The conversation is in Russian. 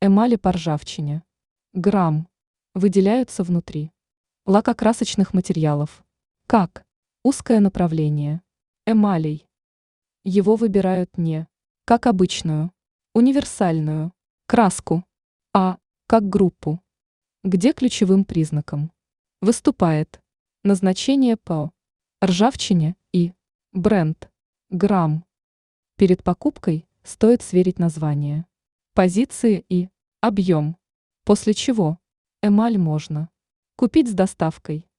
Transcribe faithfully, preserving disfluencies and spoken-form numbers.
Эмали по ржавчине. Грамм. Выделяются внутри. Лакокрасочных материалов. Как? Узкое направление. Эмалей. Его выбирают не как обычную, универсальную краску, а как группу, где ключевым признаком выступает назначение по ржавчине и бренд грамм. Перед покупкой стоит сверить название, позиции и объем, после чего эмаль можно купить с доставкой.